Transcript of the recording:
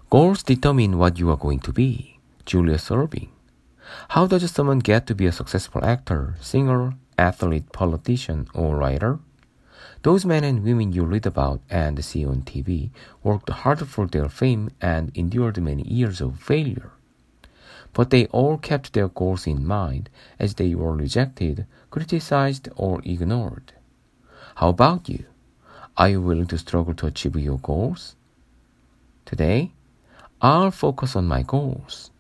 Goals determine what you are going to be. Julius Erving. How does someone get to be a successful actor, singer, athlete, politician, or writer? Those men and women you read about and see on TV worked hard for their fame and endured many years of failure. But they all kept their goals in mind as they were rejected, criticized, or ignored. How about you? Are you willing to struggle to achieve your goals? Today, I'll focus on my goals.